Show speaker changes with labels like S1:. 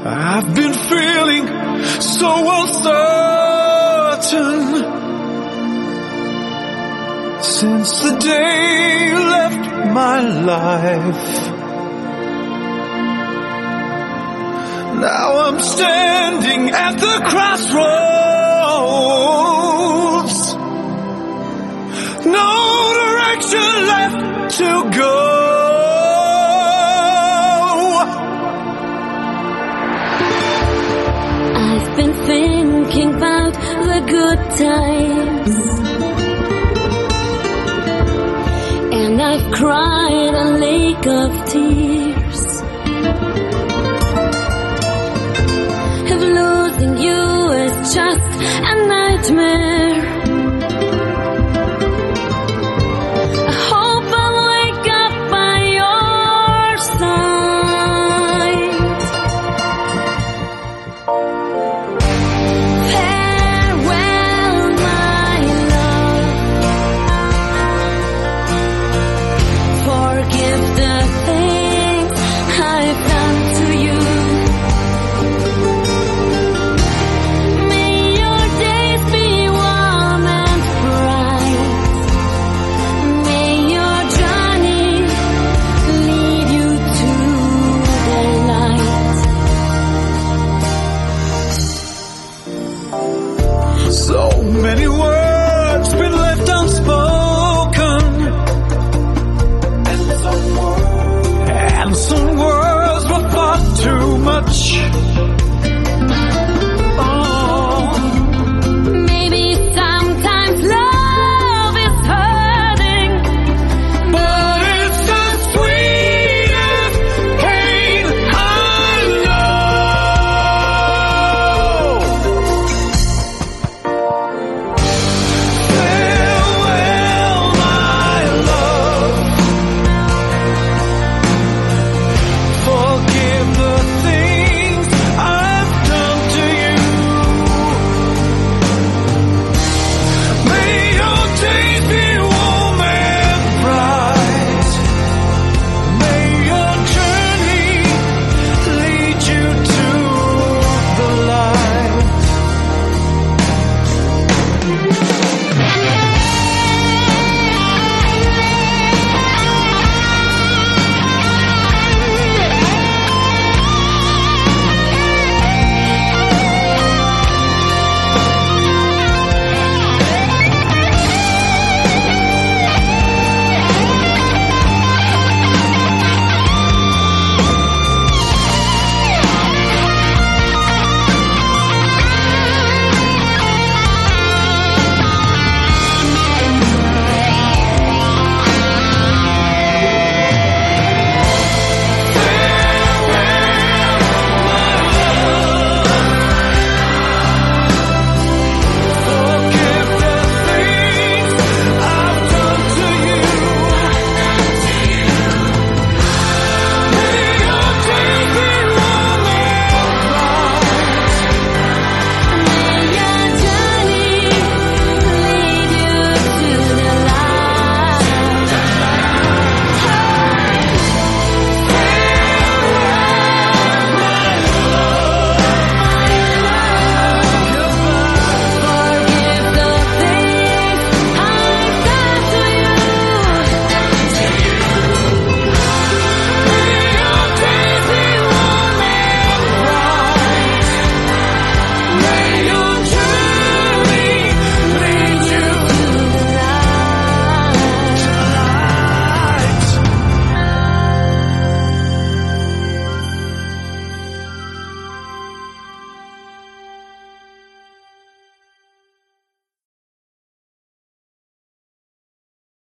S1: I've been feeling so uncertain since the day you left my life. Now I'm standing at the crossroads, no direction left to go.
S2: I've been thinking about the good times, and I've cried a lake of tears. If losing you is just a nightmare,